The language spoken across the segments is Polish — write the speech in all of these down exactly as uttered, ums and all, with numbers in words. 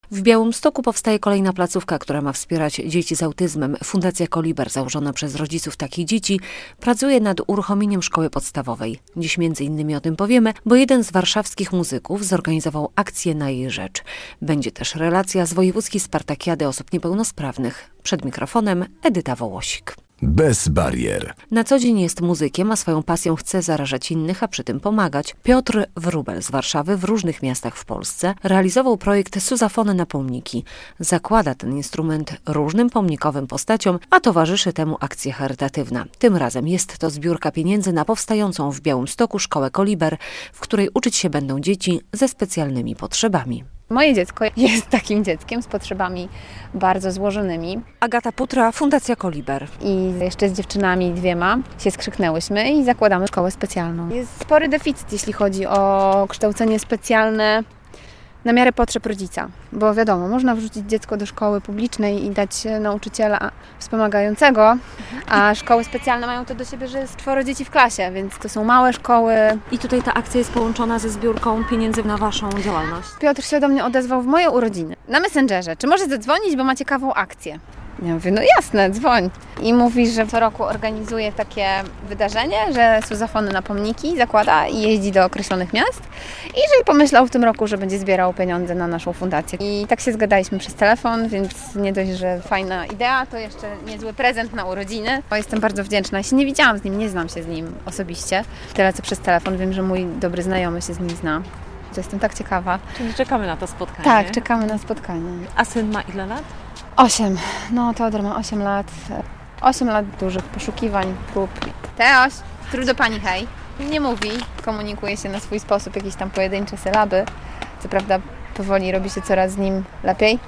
W Białymstoku powstaje kolejna placówka, która ma wspierać dzieci z autyzmem. Fundacja Koliber, założona przez rodziców takich dzieci, pracuje nad uruchomieniem szkoły podstawowej. Dziś między innymi o tym powiemy, bo jeden z warszawskich muzyków zorganizował akcję na jej rzecz. Będzie też relacja z Wojewódzkiej Spartakiady Osób Niepełnosprawnych. Przed mikrofonem Edyta Wołosik. Bez barier. Na co dzień jest muzykiem, a swoją pasją chce zarażać innych, a przy tym pomagać. Piotr Wróbel z Warszawy w różnych miastach w Polsce realizował projekt Suzafony na pomniki. Zakłada ten instrument różnym pomnikowym postaciom, a towarzyszy temu akcja charytatywna. Tym razem jest to zbiórka pieniędzy na powstającą w Białymstoku szkołę Koliber, w której uczyć się będą dzieci ze specjalnymi potrzebami. Moje dziecko jest takim dzieckiem z potrzebami bardzo złożonymi. Agata Putra, Fundacja Koliber. I jeszcze z dziewczynami dwiema się skrzyknęłyśmy i zakładamy szkołę specjalną. Jest spory deficyt, jeśli chodzi o kształcenie specjalne na miarę potrzeb rodzica. Bo wiadomo, można wrzucić dziecko do szkoły publicznej i dać nauczyciela wspomagającego, a szkoły specjalne mają to do siebie, że jest czworo dzieci w klasie, więc to są małe szkoły. I tutaj ta akcja jest połączona ze zbiórką pieniędzy na Waszą działalność. Piotr się do mnie odezwał w moje urodziny na Messengerze. Czy może zadzwonić, bo ma ciekawą akcję? Ja mówię, no jasne, dzwoń. I mówi, że co roku organizuje takie wydarzenie, że Suzafony na pomniki zakłada i jeździ do określonych miast. I że pomyślał w tym roku, że będzie zbierał pieniądze na naszą fundację. I tak się zgadaliśmy przez telefon, więc nie dość, że fajna idea, to jeszcze niezły prezent na urodziny. Bo jestem bardzo wdzięczna. Ja się nie widziałam z nim, nie znam się z nim osobiście. Tyle co przez telefon, wiem, że mój dobry znajomy się z nim zna. To jestem tak ciekawa. Czyli czekamy na to spotkanie. Tak, czekamy na spotkanie. A syn ma ile lat? Osiem. No, Teodor ma osiem lat. Osiem lat dużych poszukiwań, prób. Teoś, trudno pani hej. Nie mówi, komunikuje się na swój sposób, jakieś tam pojedyncze sylaby. Co prawda powoli robi się coraz z nim lepiej,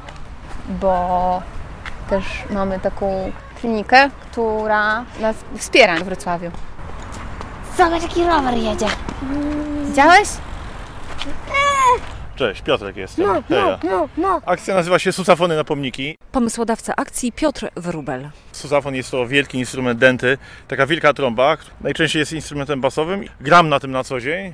bo też mamy taką klinikę, która nas wspiera w Wrocławiu. Zobacz, jaki rower jedzie. Widziałeś? Cześć, Piotrek jestem. No, no, no, no. Akcja nazywa się Suzafony na pomniki. Pomysłodawca akcji Piotr Wróbel. Suzafon jest to wielki instrument denty, taka wielka trąba, najczęściej jest instrumentem basowym. Gram na tym na co dzień.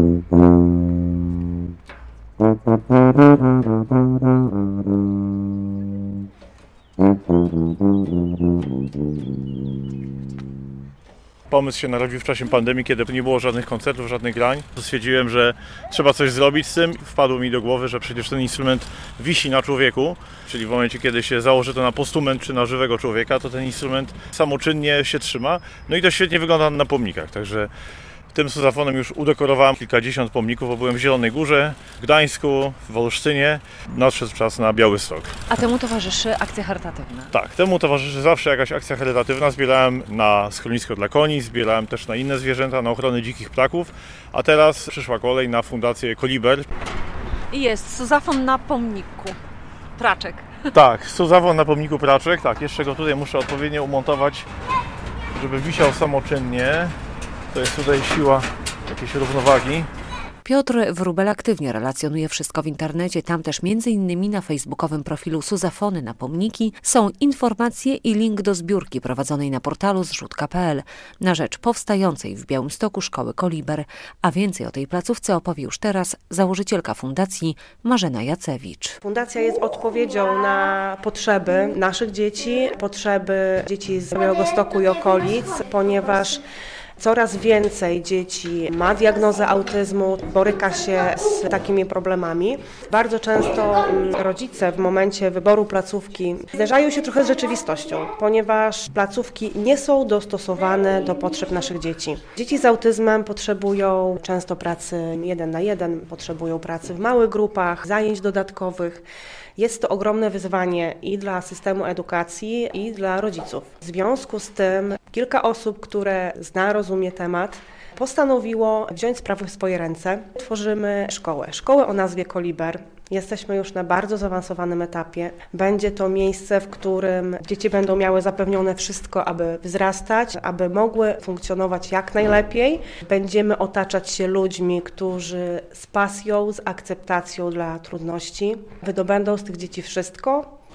Pomysł się narodził w czasie pandemii, kiedy nie było żadnych koncertów, żadnych grań. Stwierdziłem, że trzeba coś zrobić z tym. Wpadło mi do głowy, że przecież ten instrument wisi na człowieku, czyli w momencie, kiedy się założy to na postument czy na żywego człowieka, to ten instrument samoczynnie się trzyma. No i to świetnie wygląda na pomnikach, także tym Suzafonem już udekorowałem kilkadziesiąt pomników, bo byłem w Zielonej Górze, w Gdańsku, w Olsztynie. Nadszedł czas na Białystok. A temu towarzyszy akcja charytatywna. Tak, temu towarzyszy zawsze jakaś akcja charytatywna. Zbierałem na schronisko dla koni, zbierałem też na inne zwierzęta, na ochronę dzikich ptaków, a teraz przyszła kolej na Fundację Koliber. I jest Suzafon na pomniku. Praczek. Tak, Suzafon na pomniku Praczek. Tak, jeszcze go tutaj muszę odpowiednio umontować, żeby wisiał samoczynnie. To jest tutaj siła jakiejś równowagi. Piotr Wróbel aktywnie relacjonuje wszystko w internecie. Tam też między innymi na facebookowym profilu Suzafony na pomniki są informacje i link do zbiórki prowadzonej na portalu zrzutka kropka p l na rzecz powstającej w Białymstoku szkoły Koliber. A więcej o tej placówce opowie już teraz założycielka fundacji Marzena Jacewicz. Fundacja jest odpowiedzią na potrzeby naszych dzieci, potrzeby dzieci z Białegostoku i okolic, ponieważ coraz więcej dzieci ma diagnozę autyzmu, boryka się z takimi problemami. Bardzo często rodzice w momencie wyboru placówki zderzają się trochę z rzeczywistością, ponieważ placówki nie są dostosowane do potrzeb naszych dzieci. Dzieci z autyzmem potrzebują często pracy jeden na jeden, potrzebują pracy w małych grupach, zajęć dodatkowych. Jest to ogromne wyzwanie i dla systemu edukacji, i dla rodziców. W związku z tym kilka osób, które zna, rozumie temat, postanowiło wziąć sprawy w swoje ręce. Tworzymy szkołę. Szkołę o nazwie Koliber. Jesteśmy już na bardzo zaawansowanym etapie. Będzie to miejsce, w którym dzieci będą miały zapewnione wszystko, aby wzrastać, aby mogły funkcjonować jak najlepiej. Będziemy otaczać się ludźmi, którzy z pasją, z akceptacją dla trudności wydobędą z tych dzieci wszystko,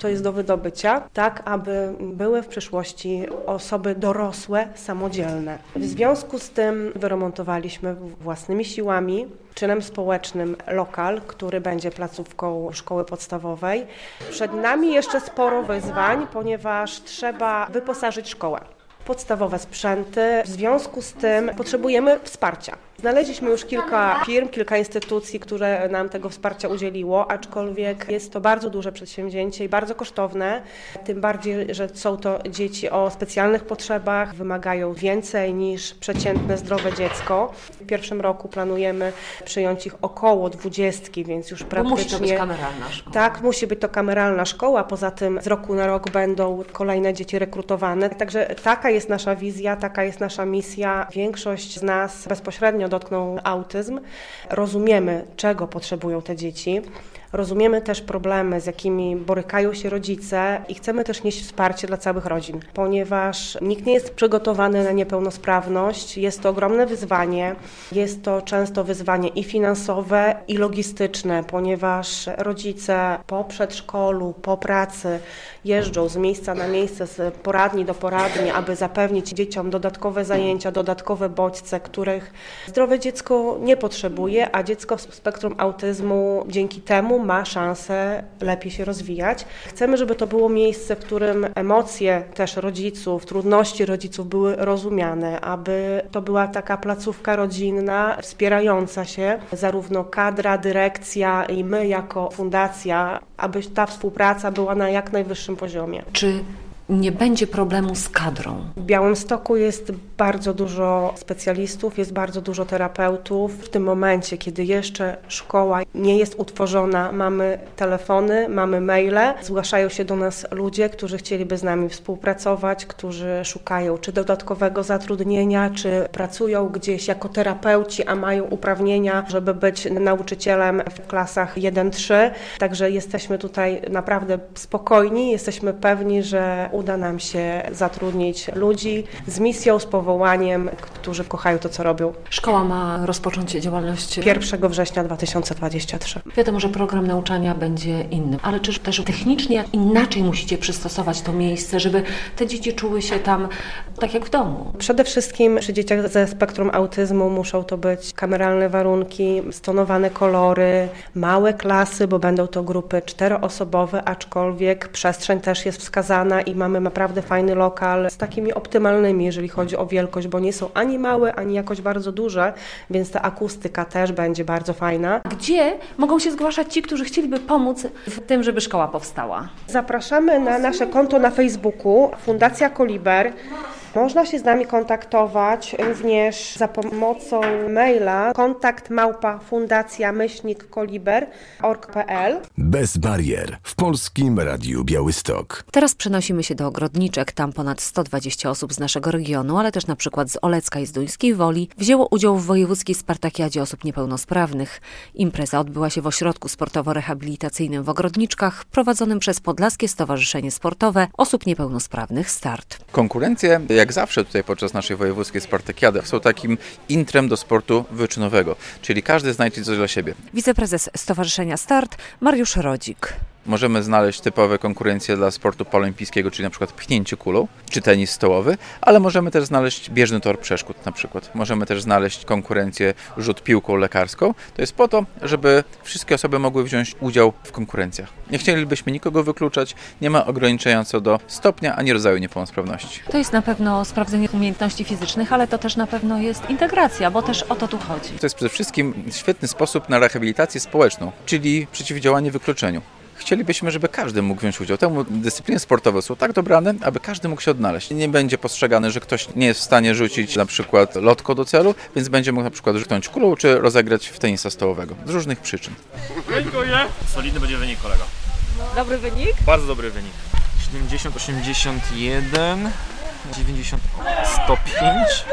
to jest do wydobycia, tak aby były w przyszłości osoby dorosłe, samodzielne. W związku z tym wyremontowaliśmy własnymi siłami, czynem społecznym lokal, który będzie placówką szkoły podstawowej. Przed nami jeszcze sporo wyzwań, ponieważ trzeba wyposażyć szkołę. Podstawowe sprzęty. W związku z tym potrzebujemy wsparcia. Znaleźliśmy już kilka firm, kilka instytucji, które nam tego wsparcia udzieliło, aczkolwiek jest to bardzo duże przedsięwzięcie i bardzo kosztowne, tym bardziej, że są to dzieci o specjalnych potrzebach, wymagają więcej niż przeciętne zdrowe dziecko. W pierwszym roku planujemy przyjąć ich około dwudziestki, więc już praktycznie... Bo musi to być kameralna szkoła. Tak, musi być to kameralna szkoła, poza tym z roku na rok będą kolejne dzieci rekrutowane. Także taka jest nasza wizja, taka jest nasza misja. Większość z nas bezpośrednio dotknął autyzm. Rozumiemy, czego potrzebują te dzieci. Rozumiemy też problemy, z jakimi borykają się rodzice i chcemy też nieść wsparcie dla całych rodzin, ponieważ nikt nie jest przygotowany na niepełnosprawność. Jest to ogromne wyzwanie. Jest to często wyzwanie i finansowe, i logistyczne, ponieważ rodzice po przedszkolu, po pracy jeżdżą z miejsca na miejsce, z poradni do poradni, aby zapewnić dzieciom dodatkowe zajęcia, dodatkowe bodźce, których zdrowe dziecko nie potrzebuje, a dziecko w spektrum autyzmu dzięki temu ma szansę lepiej się rozwijać. Chcemy, żeby to było miejsce, w którym emocje też rodziców, trudności rodziców były rozumiane, aby to była taka placówka rodzinna, wspierająca się, zarówno kadra, dyrekcja i my jako fundacja, aby ta współpraca była na jak najwyższym poziomie. Czy nie będzie problemu z kadrą? W Białymstoku jest bardzo dużo specjalistów, jest bardzo dużo terapeutów. W tym momencie, kiedy jeszcze szkoła nie jest utworzona, mamy telefony, mamy maile. Zgłaszają się do nas ludzie, którzy chcieliby z nami współpracować, którzy szukają czy dodatkowego zatrudnienia, czy pracują gdzieś jako terapeuci, a mają uprawnienia, żeby być nauczycielem w klasach jeden trzy. Także jesteśmy tutaj naprawdę spokojni, jesteśmy pewni, że uda nam się zatrudnić ludzi z misją, z powołaniem, którzy kochają to, co robią. Szkoła ma rozpocząć działalność pierwszego września dwa tysiące dwudziestego trzeciego. Wiadomo, że program nauczania będzie inny, ale czy też technicznie inaczej musicie przystosować to miejsce, żeby te dzieci czuły się tam tak jak w domu? Przede wszystkim przy dzieciach ze spektrum autyzmu muszą to być kameralne warunki, stonowane kolory, małe klasy, bo będą to grupy czteroosobowe, aczkolwiek przestrzeń też jest wskazana i mamy naprawdę fajny lokal z takimi optymalnymi, jeżeli chodzi o wielkość, bo nie są ani małe, ani jakoś bardzo duże, więc ta akustyka też będzie bardzo fajna. Gdzie mogą się zgłaszać ci, którzy chcieliby pomóc w tym, żeby szkoła powstała? Zapraszamy na nasze konto na Facebooku Fundacja Koliber. Można się z nami kontaktować również za pomocą maila kontakt małpa fundacja myślnik koliber kropka org kropka p l. Bez barier w Polskim Radiu Białystok. Teraz przenosimy się do Ogrodniczek. Tam ponad sto dwadzieścia osób z naszego regionu, ale też na przykład z Olecka i z Duńskiej Woli wzięło udział w wojewódzkiej Spartakiadzie osób niepełnosprawnych. Impreza odbyła się w ośrodku sportowo-rehabilitacyjnym w Ogrodniczkach, prowadzonym przez Podlaskie Stowarzyszenie Sportowe Osób Niepełnosprawnych Start. Konkurencje, jak zawsze tutaj podczas naszej wojewódzkiej Spartakiady, są takim intrem do sportu wyczynowego, czyli każdy znajdzie coś dla siebie. Wiceprezes Stowarzyszenia Start Mariusz Rodzik. Możemy znaleźć typowe konkurencje dla sportu paraolimpijskiego, czyli na przykład pchnięcie kulą, czy tenis stołowy, ale możemy też znaleźć bieżny tor przeszkód na przykład. Możemy też znaleźć konkurencję rzut piłką lekarską. To jest po to, żeby wszystkie osoby mogły wziąć udział w konkurencjach. Nie chcielibyśmy nikogo wykluczać, nie ma ograniczenia co do stopnia ani rodzaju niepełnosprawności. To jest na pewno sprawdzenie umiejętności fizycznych, ale to też na pewno jest integracja, bo też o to tu chodzi. To jest przede wszystkim świetny sposób na rehabilitację społeczną, czyli przeciwdziałanie wykluczeniu. Chcielibyśmy, żeby każdy mógł wziąć udział. Temu dyscypliny sportowe są tak dobrane, aby każdy mógł się odnaleźć. Nie będzie postrzegany, że ktoś nie jest w stanie rzucić na przykład lotko do celu, więc będzie mógł na przykład rzucić kulą, czy rozegrać w tenisa stołowego. Z różnych przyczyn. Dziękuję. Solidny będzie wynik, kolego. Dobry wynik? Bardzo dobry wynik. siedemdziesiąt, osiemdziesiąt jeden, dziewięćdziesiąt, sto pięć.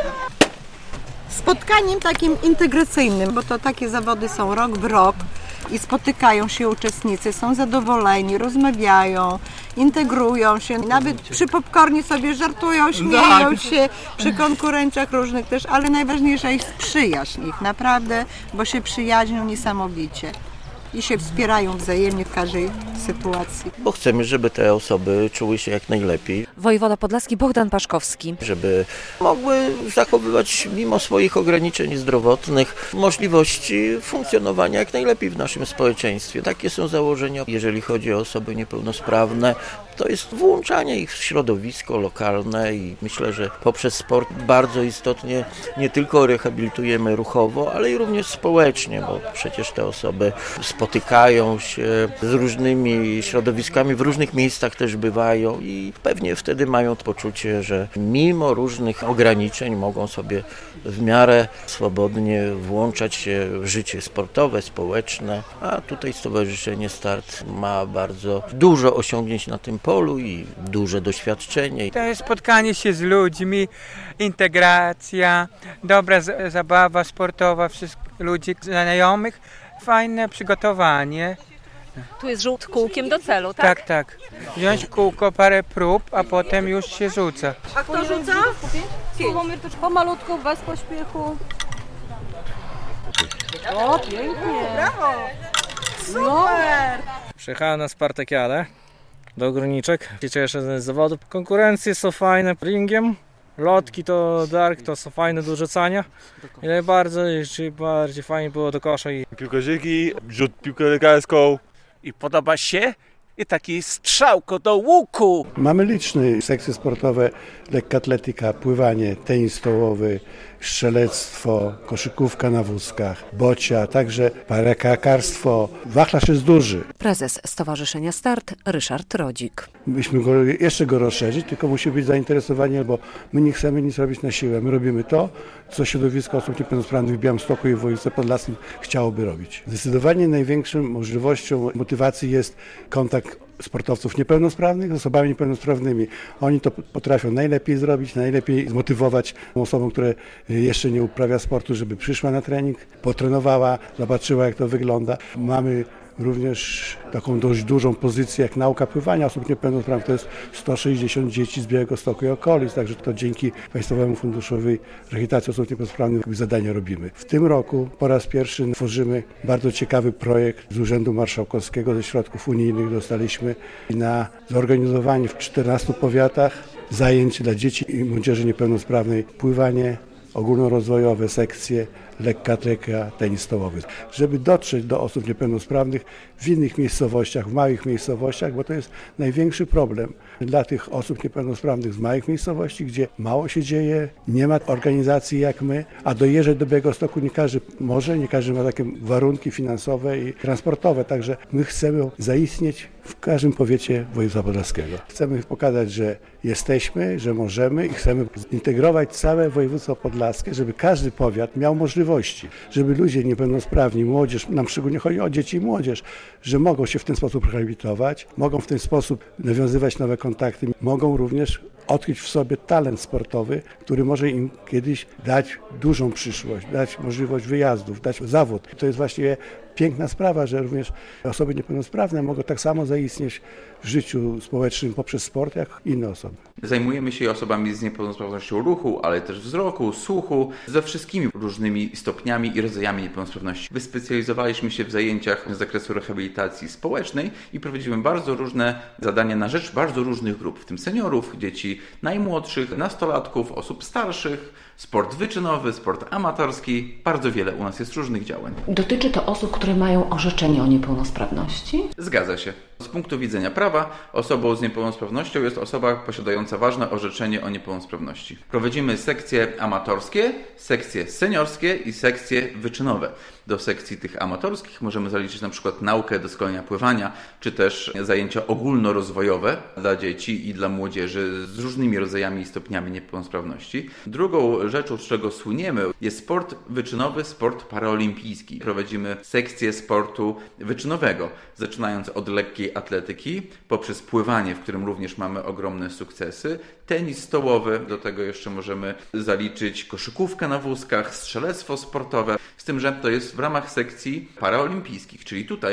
Spotkaniem takim integracyjnym, bo to takie zawody są rok w rok i spotykają się uczestnicy, są zadowoleni, rozmawiają, integrują się, nawet przy popcornie sobie żartują, śmieją tak. się, przy konkurencjach różnych też, ale najważniejsza jest przyjaźń ich, naprawdę, bo się przyjaźnią niesamowicie. i się wspierają wzajemnie w każdej sytuacji. Bo chcemy, żeby te osoby czuły się jak najlepiej. Wojewoda podlaski Bogdan Paszkowski. Żeby mogły zachowywać mimo swoich ograniczeń zdrowotnych możliwości funkcjonowania jak najlepiej w naszym społeczeństwie. Takie są założenia, jeżeli chodzi o osoby niepełnosprawne. To jest włączanie ich w środowisko lokalne i myślę, że poprzez sport bardzo istotnie nie tylko rehabilitujemy ruchowo, ale i również społecznie, bo przecież te osoby spotykają się z różnymi środowiskami, w różnych miejscach też bywają i pewnie wtedy mają poczucie, że mimo różnych ograniczeń mogą sobie w miarę swobodnie włączać się w życie sportowe, społeczne, a tutaj Stowarzyszenie Start ma bardzo dużo osiągnięć na tym polu i duże doświadczenie. To jest spotkanie się z ludźmi, integracja, dobra z- zabawa sportowa wszystkich ludzi znajomych, fajne przygotowanie. Tu jest rzut kółkiem do celu, tak? Tak, tak. Wziąć kółko, parę prób, a potem już się rzuca. A kto rzuca? Sławomir, to pomalutku, bez pośpiechu. O, pięknie. Brawo! Super! Przyjechałem na Spartakiadę do Ograniczek. Cieszę się z zawodów. Konkurencje są fajne ringiem. Lotki to dark, to są fajne do rzucania. I najbardziej, jeszcze bardziej fajnie było do kosza. I... Piłkarzyki, rzut piłkę lekarską. I podoba się i taki strzałko do łuku. Mamy liczne sekcje sportowe, lekkoatletyka, pływanie, tenis stołowy, strzelectwo, koszykówka na wózkach, bocia, także parakarstwo. Wachlarz jest duży. Prezes Stowarzyszenia Start Ryszard Rodzik. Myśmy go, jeszcze go rozszerzyć, tylko musi być zainteresowani, bo my nie chcemy nic robić na siłę. My robimy to, co środowisko osób niepełnosprawnych w Białymstoku i w województwie podlaskim chciałoby robić. Zdecydowanie największą możliwością motywacji jest kontakt sportowców niepełnosprawnych z osobami niepełnosprawnymi. Oni to potrafią najlepiej zrobić, najlepiej zmotywować osobą, która jeszcze nie uprawia sportu, żeby przyszła na trening, potrenowała, zobaczyła, jak to wygląda. Mamy również taką dość dużą pozycję jak nauka pływania osób niepełnosprawnych. To jest sto sześćdziesiąt dzieci z Białegostoku i okolic, także to dzięki Państwowemu Funduszowi Rehabilitacji Osób Niepełnosprawnych zadania robimy. W tym roku po raz pierwszy tworzymy bardzo ciekawy projekt z Urzędu Marszałkowskiego, ze środków unijnych dostaliśmy na zorganizowanie w czternastu powiatach zajęć dla dzieci i młodzieży niepełnosprawnej, pływanie, ogólnorozwojowe sekcje, lekkoatletyka, tenis stołowy. Żeby dotrzeć do osób niepełnosprawnych w innych miejscowościach, w małych miejscowościach, bo to jest największy problem dla tych osób niepełnosprawnych z małych miejscowości, gdzie mało się dzieje, nie ma organizacji jak my, a dojeżdżać do Białegostoku nie każdy może, nie każdy ma takie warunki finansowe i transportowe, także my chcemy zaistnieć w każdym powiecie województwa podlaskiego. Chcemy pokazać, że jesteśmy, że możemy i chcemy zintegrować całe województwo podlaskie, żeby każdy powiat miał możliwości, żeby ludzie niepełnosprawni, młodzież, nam szczególnie chodzi o dzieci i młodzież, że mogą się w ten sposób rehabilitować, mogą w ten sposób nawiązywać nowe kontakty, mogą również odkryć w sobie talent sportowy, który może im kiedyś dać dużą przyszłość, dać możliwość wyjazdów, dać zawód. To jest właściwie piękna sprawa, że również osoby niepełnosprawne mogą tak samo zaistnieć w życiu społecznym poprzez sport, jak inne osoby. Zajmujemy się osobami z niepełnosprawnością ruchu, ale też wzroku, słuchu, ze wszystkimi różnymi stopniami i rodzajami niepełnosprawności. Wyspecjalizowaliśmy się w zajęciach z zakresu rehabilitacji społecznej i prowadzimy bardzo różne zadania na rzecz bardzo różnych grup, w tym seniorów, dzieci najmłodszych, nastolatków, osób starszych, sport wyczynowy, sport amatorski, bardzo wiele u nas jest różnych działań. Dotyczy to osób, które mają orzeczenie o niepełnosprawności? Zgadza się. Z punktu widzenia prawa osobą z niepełnosprawnością jest osoba posiadająca ważne orzeczenie o niepełnosprawności. Prowadzimy sekcje amatorskie, sekcje seniorskie i sekcje wyczynowe. Do sekcji tych amatorskich możemy zaliczyć na przykład naukę doskonalenia pływania, czy też zajęcia ogólnorozwojowe dla dzieci i dla młodzieży z różnymi rodzajami i stopniami niepełnosprawności. Drugą rzeczą, z czego słyniemy, jest sport wyczynowy, sport paraolimpijski. Prowadzimy sekcję sportu wyczynowego, zaczynając od lekkiej atletyki, poprzez pływanie, w którym również mamy ogromne sukcesy, tenis stołowy, do tego jeszcze możemy zaliczyć koszykówkę na wózkach, strzelectwo sportowe, z tym, że to jest w ramach sekcji paraolimpijskich, czyli tutaj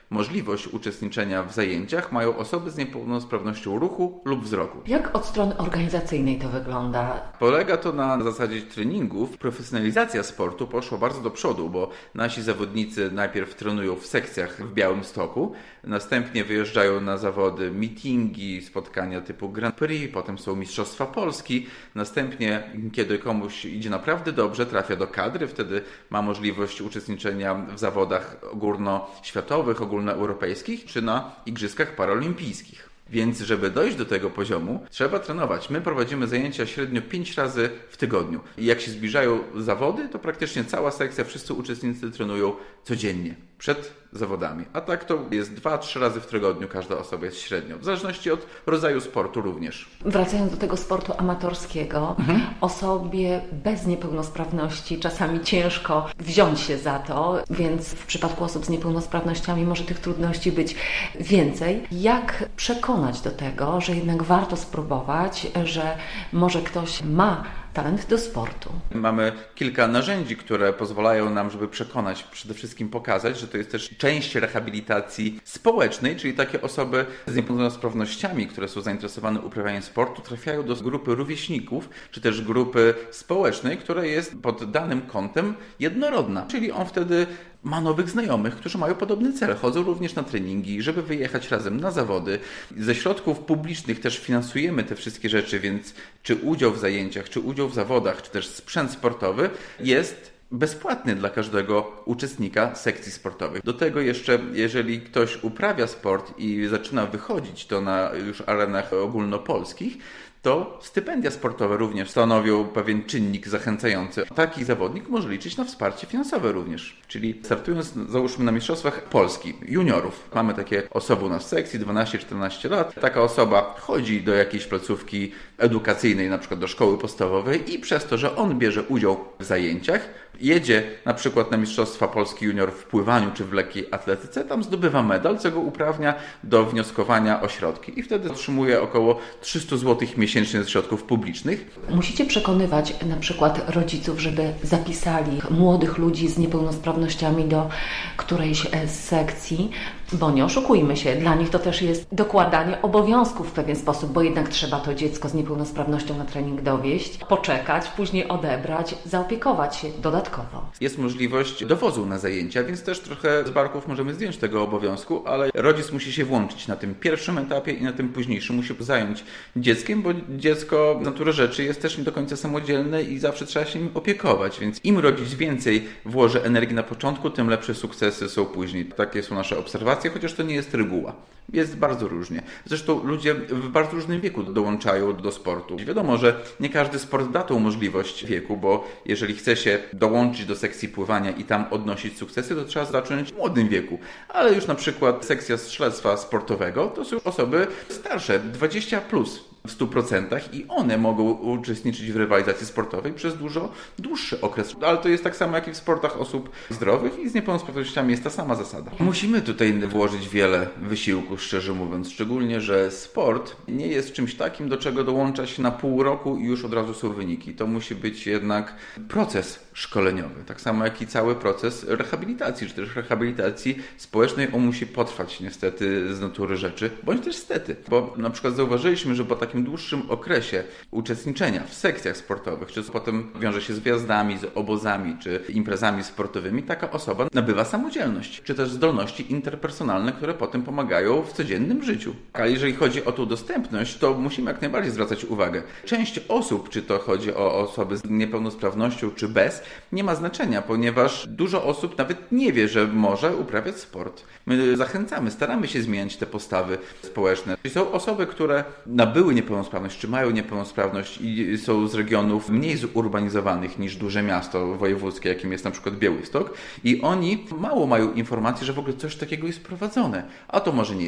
możliwość uczestniczenia w zajęciach mają osoby z niepełnosprawnością ruchu lub wzroku. Jak od strony organizacyjnej to wygląda? Polega to na zasadzie treningów. Profesjonalizacja sportu poszła bardzo do przodu, bo nasi zawodnicy najpierw trenują w sekcjach w Białymstoku, następnie wyjeżdżają na zawody, meetingi, spotkania typu Grand Prix, potem są Mistrzostwa Polski, następnie kiedy komuś idzie naprawdę dobrze, trafia do kadry, wtedy ma możliwość uczestniczenia w zawodach ogólnoświatowych, ogólnoeuropejskich czy na Igrzyskach Paralimpijskich. Więc żeby dojść do tego poziomu, trzeba trenować. My prowadzimy zajęcia średnio pięć razy w tygodniu. I jak się zbliżają zawody, to praktycznie cała sekcja, wszyscy uczestnicy trenują codziennie, przed zawodami. A tak to jest dwa trzy razy w tygodniu każda osoba jest średnio. W zależności od rodzaju sportu również. Wracając do tego sportu amatorskiego, mhm. osobie bez niepełnosprawności czasami ciężko wziąć się za to, więc w przypadku osób z niepełnosprawnościami może tych trudności być więcej. Jak przekonać do tego, że jednak warto spróbować, że może ktoś ma talent do sportu? Mamy kilka narzędzi, które pozwalają nam, żeby przekonać, przede wszystkim pokazać, że to jest też część rehabilitacji społecznej, czyli takie osoby z niepełnosprawnościami, które są zainteresowane uprawianiem sportu, trafiają do grupy rówieśników, czy też grupy społecznej, która jest pod danym kątem jednorodna. Czyli on wtedy ma nowych znajomych, którzy mają podobny cel. Chodzą również na treningi, żeby wyjechać razem na zawody. Ze środków publicznych też finansujemy te wszystkie rzeczy, więc czy udział w zajęciach, czy udział w zawodach, czy też sprzęt sportowy jest bezpłatny dla każdego uczestnika sekcji sportowych. Do tego jeszcze, jeżeli ktoś uprawia sport i zaczyna wychodzić to na już arenach ogólnopolskich, to stypendia sportowe również stanowią pewien czynnik zachęcający. Taki zawodnik może liczyć na wsparcie finansowe również. Czyli startując, załóżmy, na Mistrzostwach Polski juniorów. Mamy takie osoby u nas w sekcji, dwanaście czternaście lat. Taka osoba chodzi do jakiejś placówki edukacyjnej, na przykład do szkoły podstawowej i przez to, że on bierze udział w zajęciach, jedzie na przykład na Mistrzostwa Polski junior w pływaniu czy w lekkiej atletyce, tam zdobywa medal, co go uprawnia do wnioskowania o środki i wtedy otrzymuje około trzysta złotych miesięcznie z środków publicznych. Musicie przekonywać na przykład rodziców, żeby zapisali młodych ludzi z niepełnosprawnościami do którejś z sekcji, bo nie oszukujmy się, dla nich to też jest dokładanie obowiązków w pewien sposób, bo jednak trzeba to dziecko z niepełnosprawnością na trening dowieść, poczekać, później odebrać, zaopiekować się dodatkowo. Jest możliwość dowozu na zajęcia, więc też trochę z barków możemy zdjąć tego obowiązku, ale rodzic musi się włączyć na tym pierwszym etapie i na tym późniejszym. Musi zająć dzieckiem, bo dziecko z natury rzeczy jest też nie do końca samodzielne i zawsze trzeba się nim opiekować, więc im rodzic więcej włoży energii na początku, tym lepsze sukcesy są później. Takie są nasze obserwacje, chociaż to nie jest reguła. Jest bardzo różnie. Zresztą ludzie w bardzo różnym wieku dołączają do sportu. Wiadomo, że nie każdy sport da tą możliwość wieku, bo jeżeli chce się dołączyć do sekcji pływania i tam odnosić sukcesy, to trzeba zacząć w młodym wieku. Ale już na przykład sekcja strzelectwa sportowego to są osoby starsze, dwadzieścia plus. W stu procentach i one mogą uczestniczyć w rywalizacji sportowej przez dużo dłuższy okres. Ale to jest tak samo jak i w sportach osób zdrowych i z niepełnosprawnościami jest ta sama zasada. Musimy tutaj włożyć wiele wysiłku, szczerze mówiąc, szczególnie, że sport nie jest czymś takim, do czego dołącza się na pół roku i już od razu są wyniki. To musi być jednak proces szkoleniowy, tak samo jak i cały proces rehabilitacji, czy też rehabilitacji społecznej. On musi potrwać niestety z natury rzeczy, bądź też stety, bo na przykład zauważyliśmy, że po takim dłuższym okresie uczestniczenia w sekcjach sportowych, czy potem wiąże się z wjazdami, z obozami, czy imprezami sportowymi, taka osoba nabywa samodzielność, czy też zdolności interpersonalne, które potem pomagają w codziennym życiu. A jeżeli chodzi o tą dostępność, to musimy jak najbardziej zwracać uwagę. Część osób, czy to chodzi o osoby z niepełnosprawnością, czy bez, nie ma znaczenia, ponieważ dużo osób nawet nie wie, że może uprawiać sport. My zachęcamy, staramy się zmieniać te postawy społeczne. Są osoby, które nabyły niepełnosprawność, czy mają niepełnosprawność i są z regionów mniej zurbanizowanych niż duże miasto wojewódzkie, jakim jest na przykład Białystok, i oni mało mają informacji, że w ogóle coś takiego jest prowadzone. A to może nie jest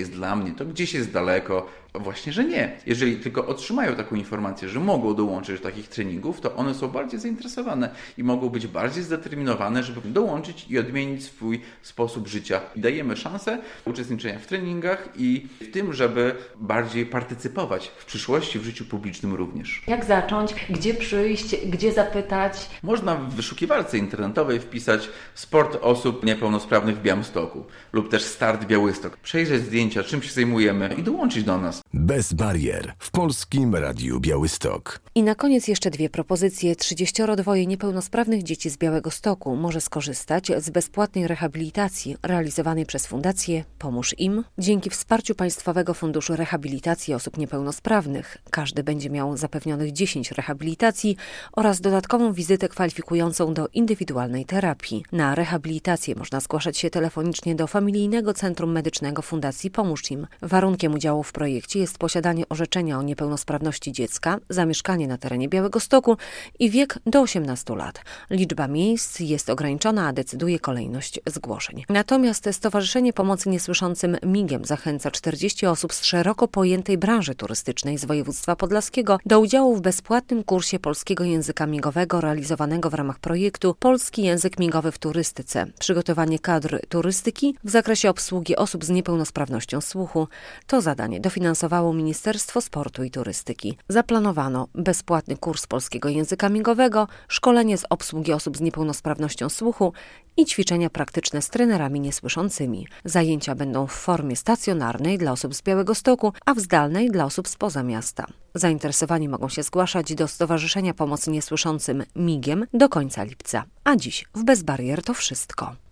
jest dla mnie, to gdzieś jest daleko. Właśnie, że nie. Jeżeli tylko otrzymają taką informację, że mogą dołączyć do takich treningów, to one są bardziej zainteresowane i mogą być bardziej zdeterminowane, żeby dołączyć i odmienić swój sposób życia. I dajemy szansę uczestniczenia w treningach i w tym, żeby bardziej partycypować w przyszłości w życiu publicznym również. Jak zacząć? Gdzie przyjść? Gdzie zapytać? Można w wyszukiwarce internetowej wpisać sport osób niepełnosprawnych w Białymstoku lub też Start Białystok. Przejrzeć zdjęcia, czym się zajmujemy i dołączyć do nas. Bez barier w Polskim Radiu Białystok. I na koniec jeszcze dwie propozycje. trzydzieści dwa niepełnosprawnych dzieci z Białegostoku może skorzystać z bezpłatnej rehabilitacji realizowanej przez Fundację Pomóż Im. Dzięki wsparciu Państwowego Funduszu Rehabilitacji Osób Niepełnosprawnych każdy będzie miał zapewnionych dziesięć rehabilitacji oraz dodatkową wizytę kwalifikującą do indywidualnej terapii. Na rehabilitację można zgłaszać się telefonicznie do Familijnego Centrum Medycznego Fundacji Pomóż Im. Warunkiem udziału w projekcie jest posiadanie orzeczenia o niepełnosprawności dziecka, zamieszkanie na terenie Białegostoku i wiek do osiemnastu lat. Liczba miejsc jest ograniczona, a decyduje kolejność zgłoszeń. Natomiast Stowarzyszenie Pomocy Niesłyszącym migiem zachęca czterdzieści osób z szeroko pojętej branży turystycznej z województwa podlaskiego do udziału w bezpłatnym kursie polskiego języka migowego realizowanego w ramach projektu Polski Język Migowy w Turystyce. Przygotowanie kadr turystyki w zakresie obsługi osób z niepełnosprawnością słuchu. To zadanie dofinansowało Ministerstwo Sportu i Turystyki. Zaplanowano bezpłatny kurs polskiego języka migowego, szkolenie z obsługi osób z niepełnosprawnością słuchu i ćwiczenia praktyczne z trenerami niesłyszącymi. Zajęcia będą w formie stacjonarnej dla osób z Białegostoku, a w zdalnej dla osób spoza miasta. Zainteresowani mogą się zgłaszać do Stowarzyszenia Pomocy Niesłyszącym migiem do końca lipca. A dziś w Bez Barier to wszystko.